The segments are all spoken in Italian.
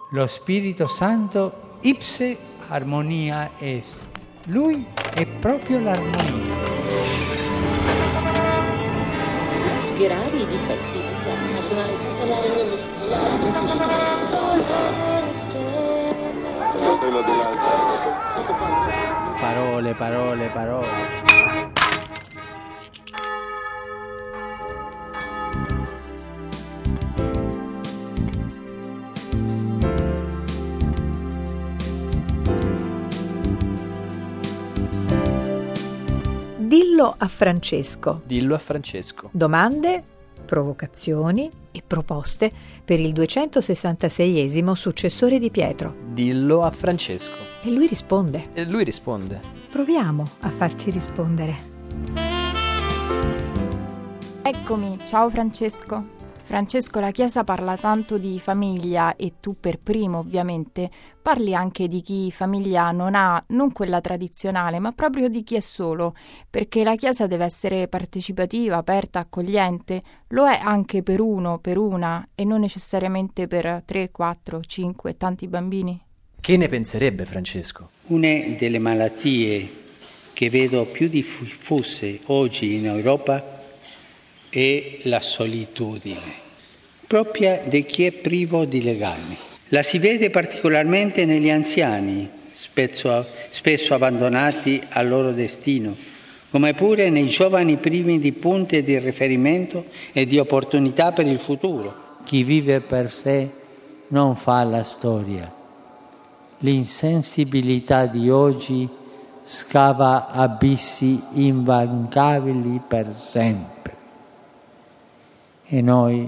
Lo Spirito Santo ipse armonia est. Lui è proprio l'armonia. Sgherare i difetti. Parole, parole, parole. Dillo a Francesco. Dillo a Francesco. Domande, provocazioni e proposte per il 266esimo successore di Pietro. Dillo a Francesco. E lui risponde. E lui risponde. Proviamo a farci rispondere. Eccomi, ciao Francesco. Francesco, la Chiesa parla tanto di famiglia e tu per primo ovviamente parli anche di chi famiglia non ha, non quella tradizionale, ma proprio di chi è solo, perché la Chiesa deve essere partecipativa, aperta, accogliente, lo è anche per uno, per una e non necessariamente per 3, 4, 5 tanti bambini. Che ne penserebbe Francesco? Una delle malattie che vedo più diffuse oggi in Europa è la solitudine, propria di chi è privo di legami. La si vede particolarmente negli anziani, spesso abbandonati al loro destino, come pure nei giovani privi di punti di riferimento e di opportunità per il futuro. Chi vive per sé non fa la storia. L'insensibilità di oggi scava abissi invalicabili per sempre. E noi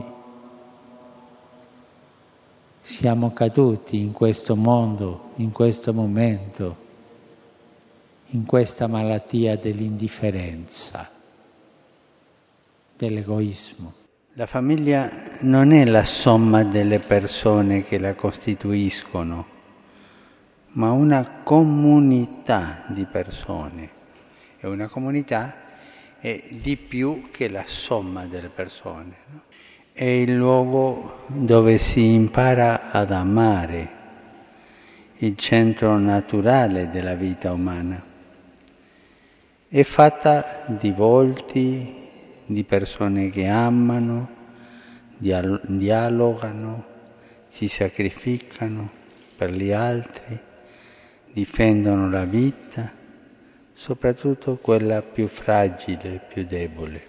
siamo caduti in questo mondo, in questo momento, in questa malattia dell'indifferenza, dell'egoismo. La famiglia non è la somma delle persone che la costituiscono, ma una comunità di persone. E una comunità è di più che la somma delle persone, no? È il luogo dove si impara ad amare, il centro naturale della vita umana. È fatta di volti, di persone che amano, dialogano, si sacrificano per gli altri, difendono la vita, soprattutto quella più fragile, più debole.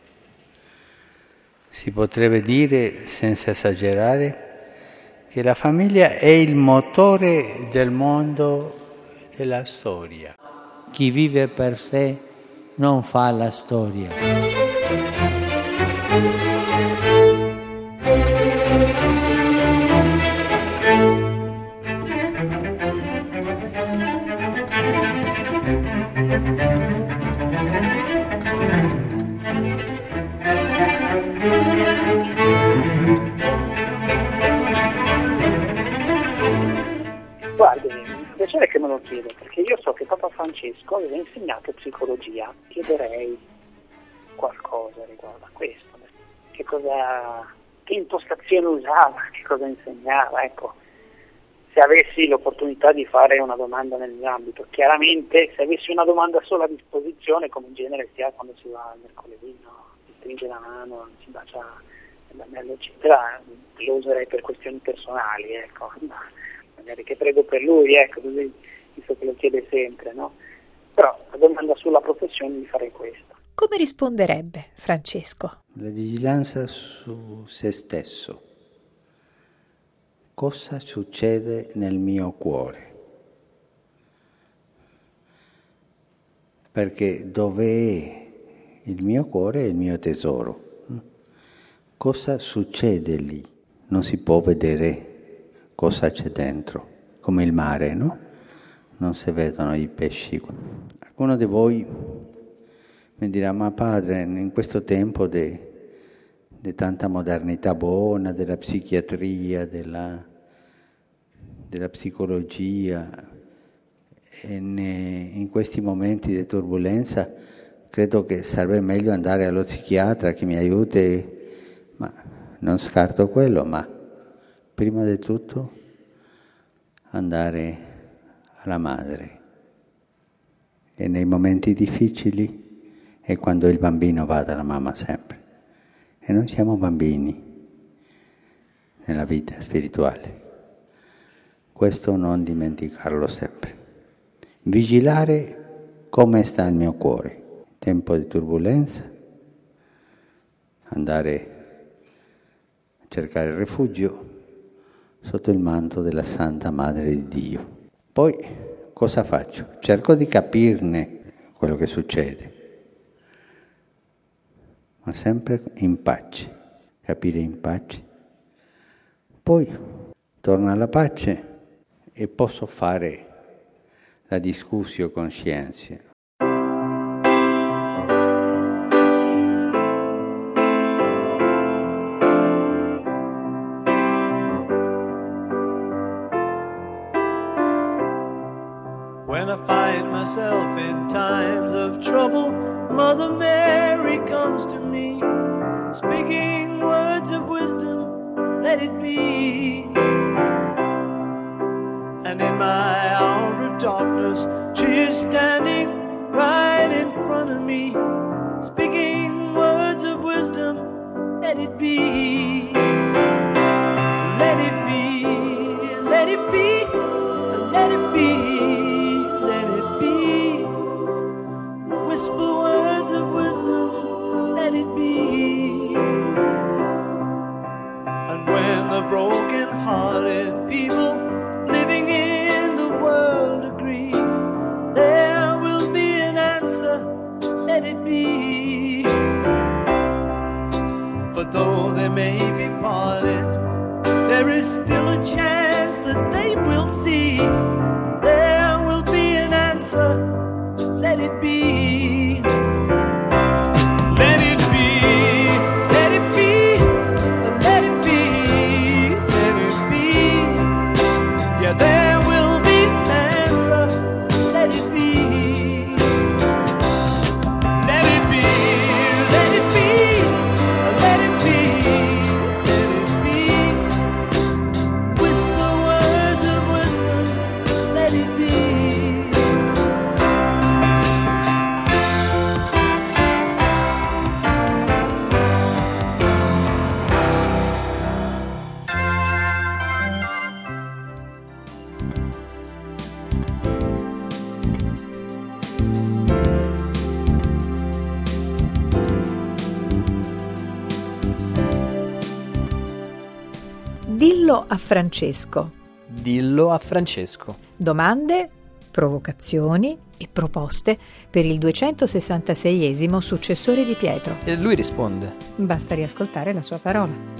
Si potrebbe dire, senza esagerare, che la famiglia è il motore del mondo e della storia. Chi vive per sé non fa la storia. Guardi, mi fa piacere che me lo chieda, perché io so che Papa Francesco aveva insegnato psicologia. Chiederei qualcosa riguardo a questo. Che impostazione usava, che cosa insegnava, ecco. Se avessi l'opportunità di fare una domanda nel mio ambito, chiaramente se avessi una domanda sola a disposizione, come in genere si ha quando si va al mercoledì, no? Si stringe la mano, si bacia l'anello, eccetera, lo userei per questioni personali, ecco. Magari che prego per lui, ecco, così, visto che lo chiede sempre, no? Però la domanda sulla professione gli farei questa. Come risponderebbe Francesco? La vigilanza su se stesso. Cosa succede nel mio cuore? Perché dove è il mio cuore è il mio tesoro. Cosa succede lì? Non si può vedere cosa c'è dentro, come il mare, no? Non si vedono i pesci. Qualcuno di voi mi dirà, ma padre, in questo tempo di tanta modernità buona, della psichiatria, della psicologia, in questi momenti di turbolenza, credo che sarebbe meglio andare allo psichiatra che mi aiuti, ma non scarto quello, ma prima di tutto andare alla madre. E nei momenti difficili è quando il bambino va dalla mamma sempre. E noi siamo bambini nella vita spirituale. Questo non dimenticarlo sempre. Vigilare come sta il mio cuore. In tempo di turbolenza, andare a cercare rifugio sotto il manto della Santa Madre di Dio. Poi cosa faccio? Cerco di capirne quello che succede, ma sempre in pace, capire in pace. Poi torno alla pace e posso fare la discussione con scienza. When I find myself in times of trouble, Mother Mary comes to me, speaking words of wisdom, let it be. And in my hour of darkness, she is standing right in front of me, speaking words of wisdom, let it be. Let it be, let it be, let it be, let it be. Whisper words of wisdom, let it be. And when the broken-hearted people living in the world agree, there will be an answer, let it be. For though they may be parted, there is still a chance that they will see. There will be an answer, let it be. Let it be, let it be, let it be, let it be. Yeah, there will be an answer, let it be. Let it be, let it be, let it be, let it be. Whisper words of wisdom, let it be. Dillo a Francesco. Dillo a Francesco. Domande, provocazioni e proposte per il 266esimo successore di Pietro. E lui risponde. Basta riascoltare la sua parola.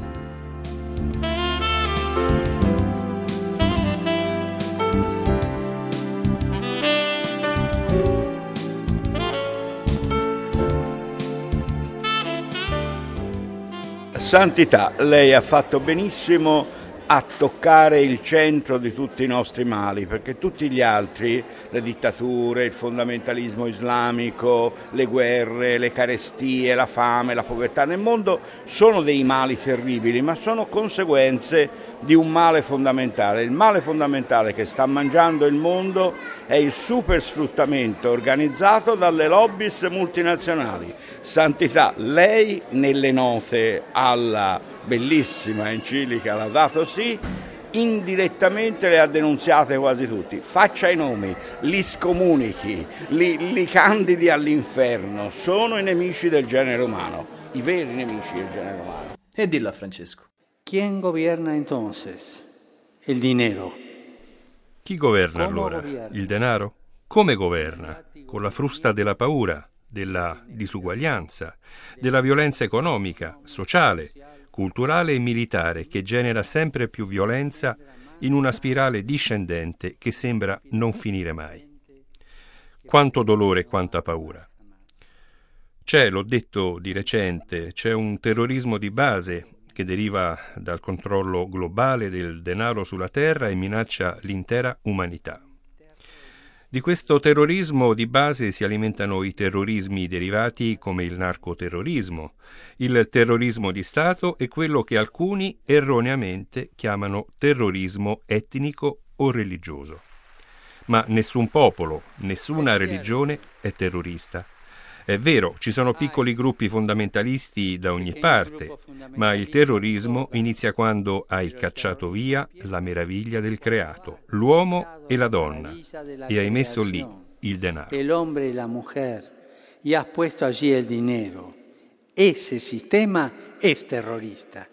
Santità, lei ha fatto benissimo a toccare il centro di tutti i nostri mali, perché tutti gli altri, le dittature, il fondamentalismo islamico, le guerre, le carestie, la fame, la povertà nel mondo sono dei mali terribili, ma sono conseguenze di un male fondamentale. Il male fondamentale che sta mangiando il mondo è il supersfruttamento organizzato dalle lobbies multinazionali. Santità, lei nelle note alla bellissima enciclica Laudato Si, indirettamente le ha denunziate quasi tutti. Faccia i nomi, li scomunichi, li candidi all'inferno. Sono i nemici del genere umano, i veri nemici del genere umano. E dillo a Francesco. ¿Quién gobierna entonces? El dinero. Chi governa Come allora? governa? Il denaro? Come governa? Con la frusta della paura, della disuguaglianza, della violenza economica, sociale, culturale e militare che genera sempre più violenza in una spirale discendente che sembra non finire mai. Quanto dolore e quanta paura. C'è, l'ho detto di recente, c'è un terrorismo di base che deriva dal controllo globale del denaro sulla terra e minaccia l'intera umanità. Di questo terrorismo di base si alimentano i terrorismi derivati come il narcoterrorismo, il terrorismo di Stato e quello che alcuni erroneamente chiamano terrorismo etnico o religioso. Ma nessun popolo, nessuna religione è terrorista. È vero, ci sono piccoli gruppi fondamentalisti da ogni parte, ma il terrorismo inizia quando hai cacciato via la meraviglia del creato, l'uomo e la donna, e hai messo lì il denaro. El hombre y la mujer, y has puesto allí el dinero. Ese sistema es terrorista.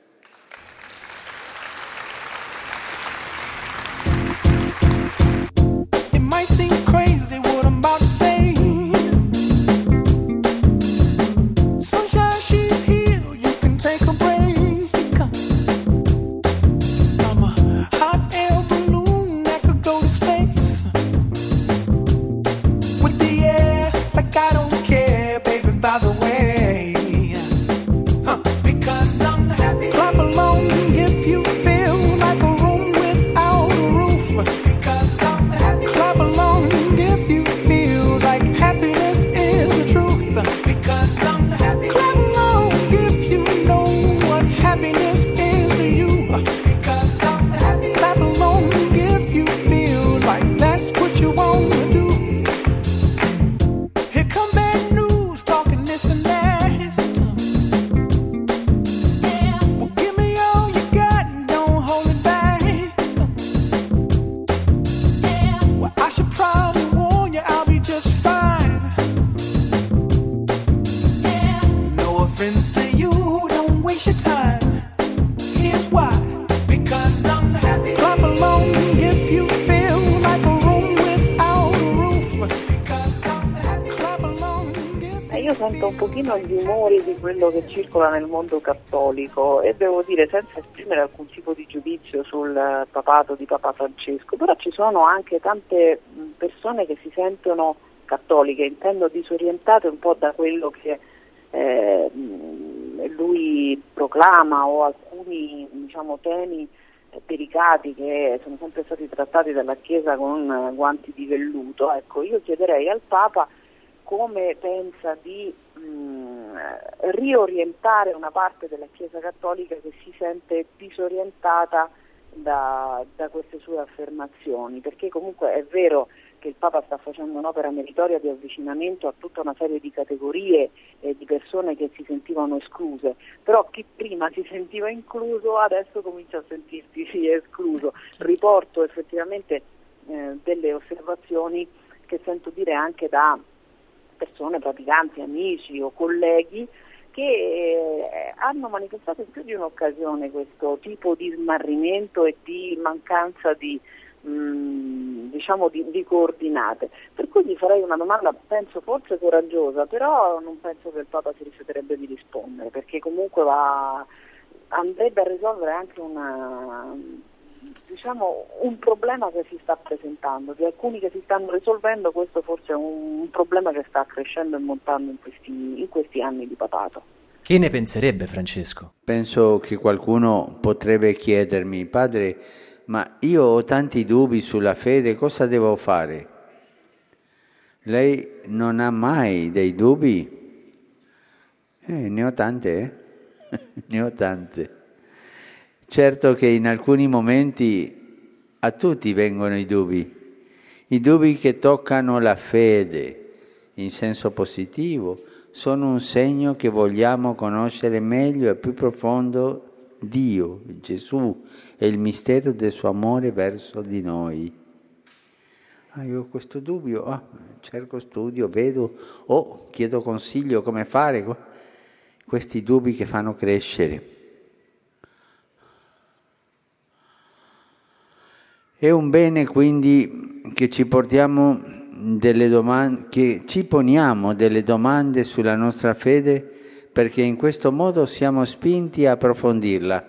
It might seem crazy what I'm about to say. Sunshine, she's here, you can take a break. I'm a hot air balloon that could go to space. With the air, like I don't care, baby, by the way. Because I'm happy. Clap along if you feel like a room without a roof. Because I'm happy. Clap along if you feel like happiness is the truth. Because I'm happy. Clap along if you know what happiness is to you. Because I'm happy. Clap along if you feel like that's what you want to do. Here come bad news talking this and that. Well, give me all you got and don't hold it back. Well, I should probably warn you, I'll be just fine. No offense to you, don't waste your time. Here's why. Because I'm happy. Clap along if you feel like a room without a roof. Because I'm happy. Clap along if Io sento un pochino gli umori di quello che circola nel mondo cattolico e devo dire, senza esprimere alcun tipo di giudizio sul papato di Papa Francesco, però ci sono anche tante persone che si sentono cattoliche, intendo disorientate un po' da quello che lui proclama o alcuni temi delicati che sono sempre stati trattati dalla Chiesa con guanti di velluto. Ecco, io chiederei al Papa come pensa di riorientare una parte della Chiesa cattolica che si sente disorientata da queste sue affermazioni, perché comunque è vero che il Papa sta facendo un'opera meritoria di avvicinamento a tutta una serie di categorie e di persone che si sentivano escluse, però chi prima si sentiva incluso adesso comincia a sentirsi escluso. Riporto effettivamente delle osservazioni che sento dire anche da persone, praticanti, amici o colleghi che hanno manifestato in più di un'occasione questo tipo di smarrimento e di mancanza di coordinate. Per cui gli farei una domanda, penso forse coraggiosa, però non penso che il Papa si rifiuterebbe di rispondere, perché comunque andrebbe a risolvere anche un problema che si sta presentando, di alcuni che si stanno risolvendo. Questo forse è un problema che sta crescendo e montando in questi anni di papato. Che ne penserebbe Francesco? Penso che qualcuno potrebbe chiedermi: padre, ma io ho tanti dubbi sulla fede, cosa devo fare? Lei non ha mai dei dubbi? Ne ho tante, ne ho tante. Certo che in alcuni momenti a tutti vengono i dubbi che toccano la fede in senso positivo, sono un segno che vogliamo conoscere meglio e più profondo Dio, Gesù e il mistero del suo amore verso di noi. Io ho questo dubbio, cerco studio, vedo, chiedo consiglio come fare, questi dubbi che fanno crescere. È un bene quindi che ci portiamo delle domande, che ci poniamo delle domande sulla nostra fede, perché in questo modo siamo spinti a approfondirla.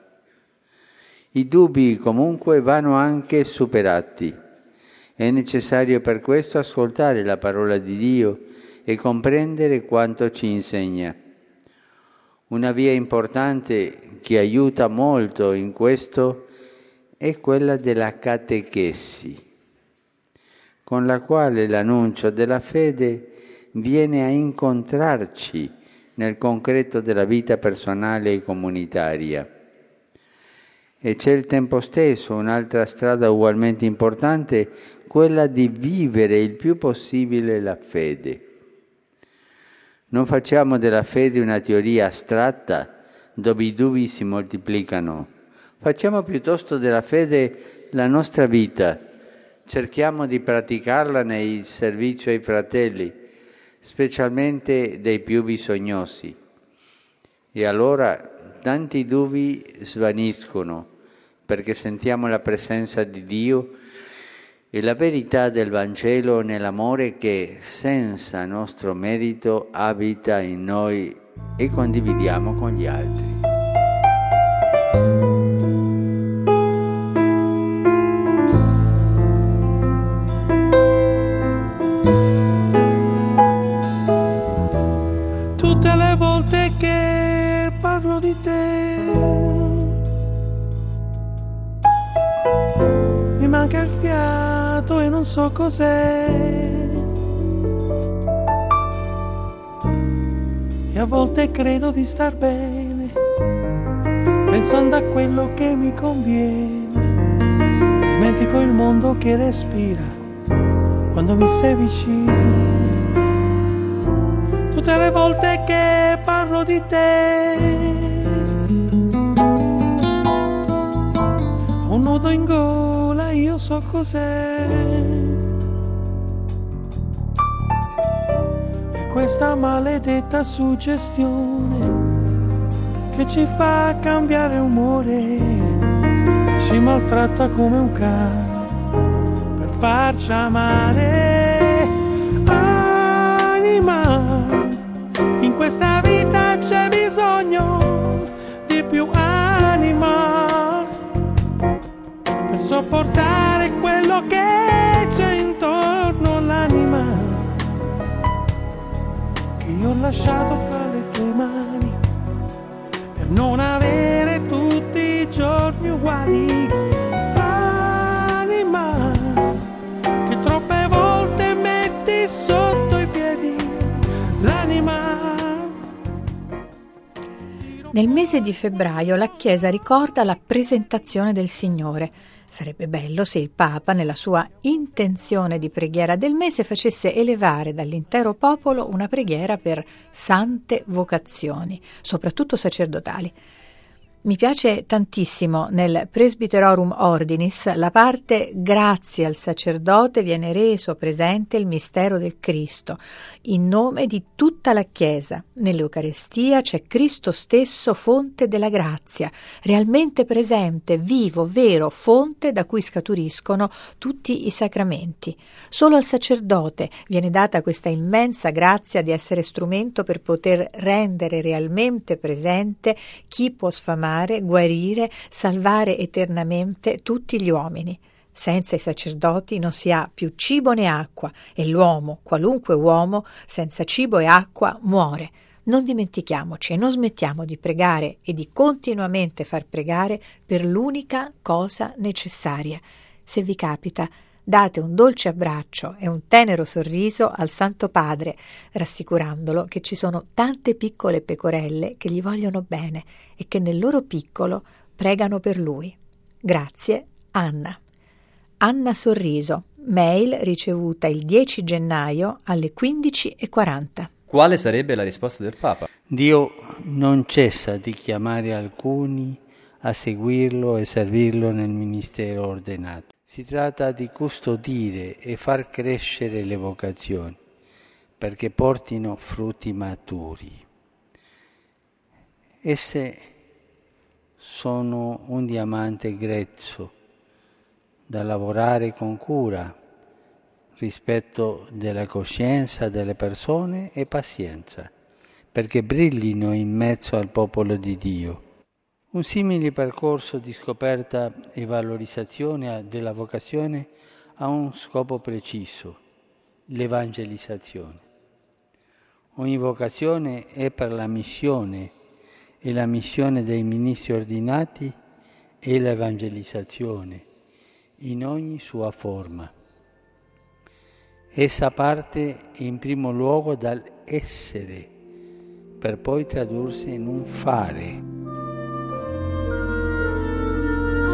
I dubbi comunque vanno anche superati. È necessario per questo ascoltare la parola di Dio e comprendere quanto ci insegna. Una via importante che aiuta molto in questo è quella della catechesi, con la quale l'annuncio della fede viene a incontrarci nel concreto della vita personale e comunitaria. E c'è il tempo stesso un'altra strada ugualmente importante, quella di vivere il più possibile la fede. Non facciamo della fede una teoria astratta dove i dubbi si moltiplicano. Facciamo piuttosto della fede la nostra vita. Cerchiamo di praticarla nel servizio ai fratelli, specialmente dei più bisognosi. E allora tanti dubbi svaniscono perché sentiamo la presenza di Dio e la verità del Vangelo nell'amore che senza nostro merito abita in noi e condividiamo con gli altri. Tutte le volte che parlo di te mi manca il fiato e non so cos'è, e a volte credo di star bene pensando a quello che mi conviene, dimentico il mondo che respira quando mi sei vicino. Tutte le volte che parlo di te ho un nodo in gola, io so cos'è, è questa maledetta suggestione che ci fa cambiare umore, ci maltratta come un cane per farci amare. Anima, in questa vita c'è bisogno di più anima per sopportare quello che c'è intorno, l'anima che io ho lasciato fra le tue mani per non avere tutti i giorni uguali. Anima che troppe volte metti sotto i piedi, l'anima. Nel mese di febbraio la Chiesa ricorda la presentazione del Signore. Sarebbe bello se il Papa, nella sua intenzione di preghiera del mese, facesse elevare dall'intero popolo una preghiera per sante vocazioni, soprattutto sacerdotali. Mi piace tantissimo nel Presbyterorum Ordinis la parte «Grazie al sacerdote viene reso presente il mistero del Cristo, in nome di tutta la Chiesa. Nell'Eucarestia c'è Cristo stesso, fonte della grazia, realmente presente, vivo, vero, fonte da cui scaturiscono tutti i sacramenti. Solo al sacerdote viene data questa immensa grazia di essere strumento per poter rendere realmente presente chi può sfamare, guarire, salvare eternamente tutti gli uomini. Senza i sacerdoti non si ha più cibo né acqua e l'uomo, qualunque uomo, senza cibo e acqua muore. Non dimentichiamoci e non smettiamo di pregare e di continuamente far pregare per l'unica cosa necessaria. Se vi capita, date un dolce abbraccio e un tenero sorriso al Santo Padre, rassicurandolo che ci sono tante piccole pecorelle che gli vogliono bene e che nel loro piccolo pregano per lui. Grazie, Anna. Anna Sorriso, mail ricevuta il 10 gennaio alle 15:40. Quale sarebbe la risposta del Papa? Dio non cessa di chiamare alcuni a seguirlo e servirlo nel ministero ordinato. Si tratta di custodire e far crescere le vocazioni perché portino frutti maturi. Esse sono un diamante grezzo da lavorare con cura, rispetto della coscienza delle persone e pazienza, perché brillino in mezzo al popolo di Dio. Un simile percorso di scoperta e valorizzazione della vocazione ha un scopo preciso, l'evangelizzazione. Ogni vocazione è per la missione e la missione dei ministri ordinati è l'evangelizzazione in ogni sua forma. Essa parte in primo luogo dall'essere per poi tradursi in un fare.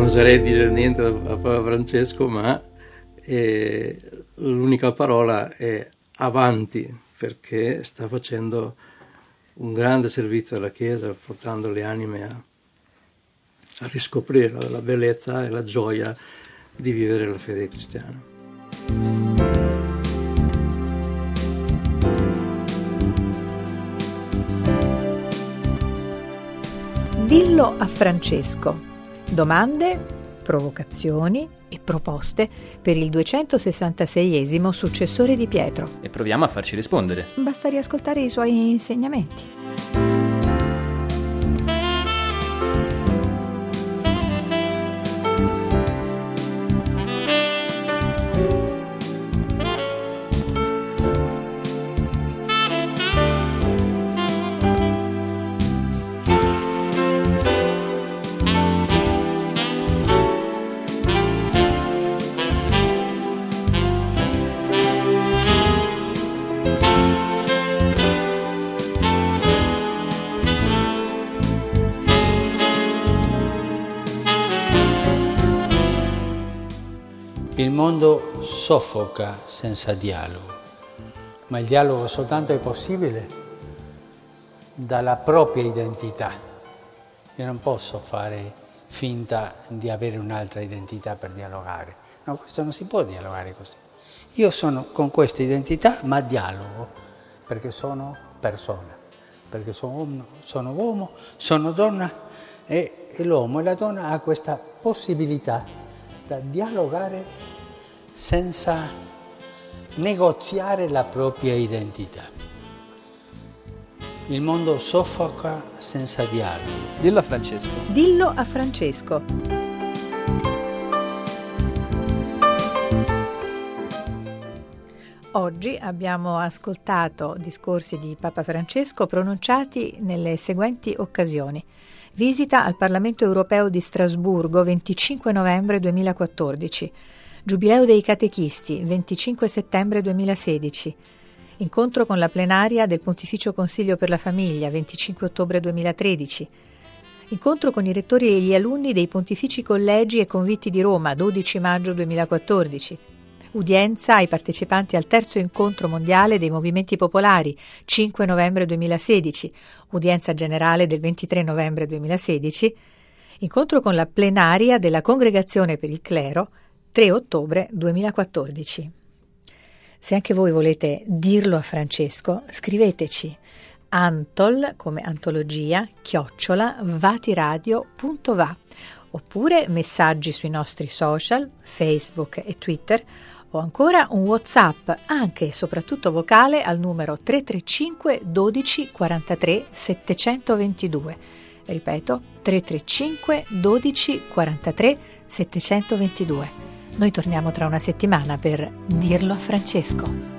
oserei dire niente a Papa Francesco, ma l'unica parola è avanti, perché sta facendo un grande servizio alla Chiesa, portando le anime a riscoprire la bellezza e la gioia di vivere la fede cristiana. Dillo a Francesco. Domande, provocazioni e proposte per il 266esimo successore di Pietro. E proviamo a farci rispondere. Basta riascoltare i suoi insegnamenti. Il mondo soffoca senza dialogo, ma il dialogo soltanto è possibile dalla propria identità. Io non posso fare finta di avere un'altra identità per dialogare. No, questo non si può dialogare così. Io sono con questa identità, ma dialogo, perché sono persona, perché sono uomo, sono donna e l'uomo e la donna ha questa possibilità da dialogare senza negoziare la propria identità. Il mondo soffoca senza dialogo. Dillo a Francesco. Dillo a Francesco. Oggi abbiamo ascoltato discorsi di Papa Francesco pronunciati nelle seguenti occasioni. Visita al Parlamento Europeo di Strasburgo, 25 novembre 2014. Giubileo dei Catechisti, 25 settembre 2016. Incontro con la plenaria del Pontificio Consiglio per la Famiglia, 25 ottobre 2013. Incontro con i rettori e gli alunni dei Pontifici Collegi e Convitti di Roma, 12 maggio 2014. Udienza ai partecipanti al terzo incontro mondiale dei movimenti popolari, 5 novembre 2016. Udienza generale del 23 novembre 2016. Incontro con la plenaria della Congregazione per il Clero, 3 ottobre 2014. Se anche voi volete dirlo a Francesco, scriveteci antol, come antologia, @vatiradio.va, oppure messaggi sui nostri social, Facebook e Twitter, o ancora un WhatsApp, anche e soprattutto vocale, al numero 335 12 43 722. Ripeto, 335 12 43 722. Noi torniamo tra una settimana per dirlo a Francesco.